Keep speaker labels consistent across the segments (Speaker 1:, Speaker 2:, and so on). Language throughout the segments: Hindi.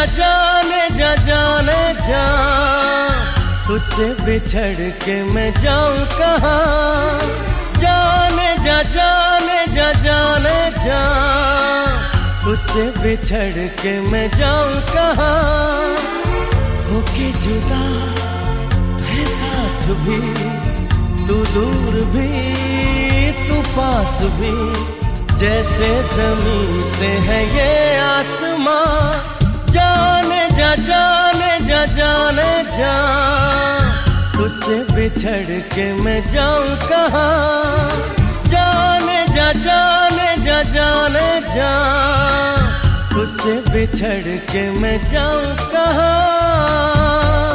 Speaker 1: जाने जा, उससे बिछड़ के मैं जाऊं कहाँ। जाने जा, उससे बिछड़ के मैं जाऊं कहाँ। होके जुदा है साथ भी, तू दूर भी तू पास भी, जैसे ज़मीन से है ये आसमां। जाने जा, उससे बिछड़ के मैं जाऊं कहाँ। जाने जा, उससे बिछड़ के मैं जाऊं कहाँ।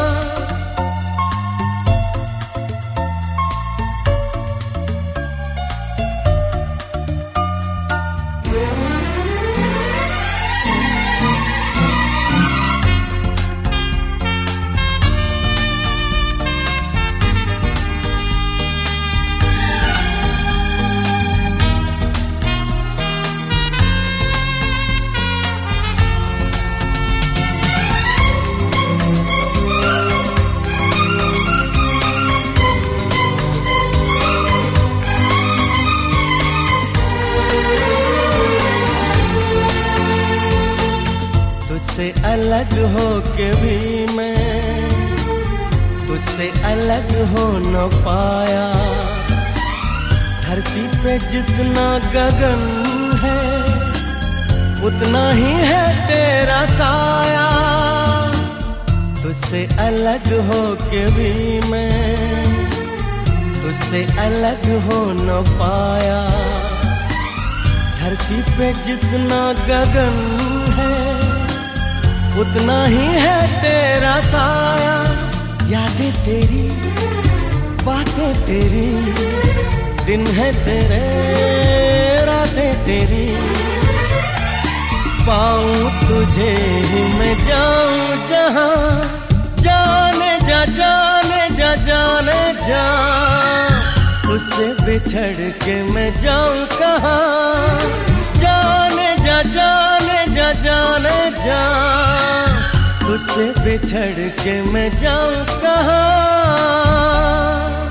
Speaker 1: तुझसे अलग हो के भी मैं तुझसे अलग हो न पाया। धरती पे जितना गगन है उतना ही है तेरा साया। तुझसे अलग हो के भी मैं तुझसे अलग हो न पाया। धरती पे जितना गगन है उतना ही है तेरा साया। यादें तेरी, बातें तेरी, दिन है तेरे, रातें तेरी। पाऊं तुझे ही मैं जाऊं जहां। जाने जा, उससे बिछड़ के मैं जाऊं कहाँ। जाने जा, उससे बिछड़ के मैं जाऊं कहाँ।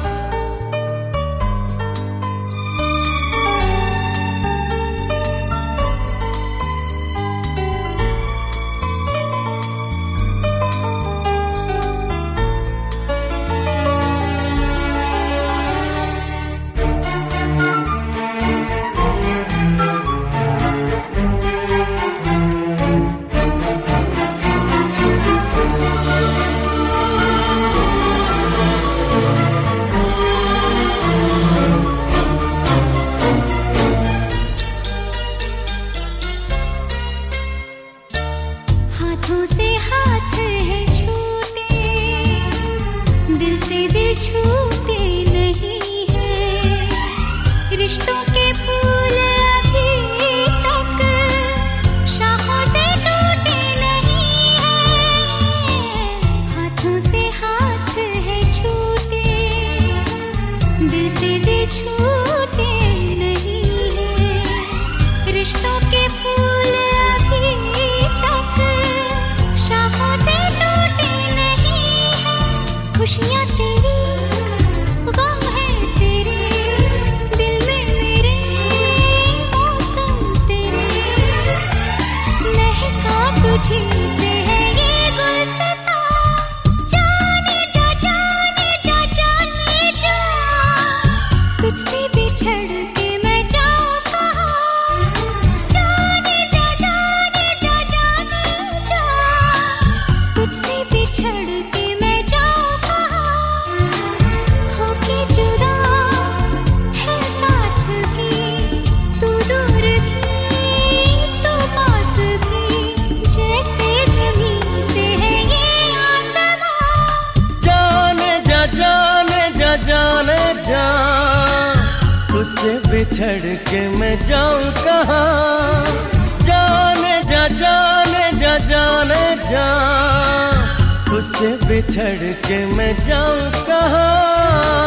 Speaker 2: हाथों से हाथ है छूटे, दिल से दिल छूटे नहीं है। रिश्तों के फूल अभी तक शाखों से टूटे नहीं है। हाथों से हाथ है छूटे, दिल से दिल छूटे नहीं है। रिश्तों के फूल खुशियाँ तेरी, गम है तेरे, दिल में मेरे मौसम तेरे। महका तुझी से है ये गुलसिता। जाने जा, तुझसे बिछड़ के मैं जाऊँ कहाँ। जाने जा, तुझसे बिछड़ के
Speaker 1: उससे बिछड़ के मैं जाऊं कहाँ। जाने जा, उससे बिछड़ के मैं जाऊं कहाँ।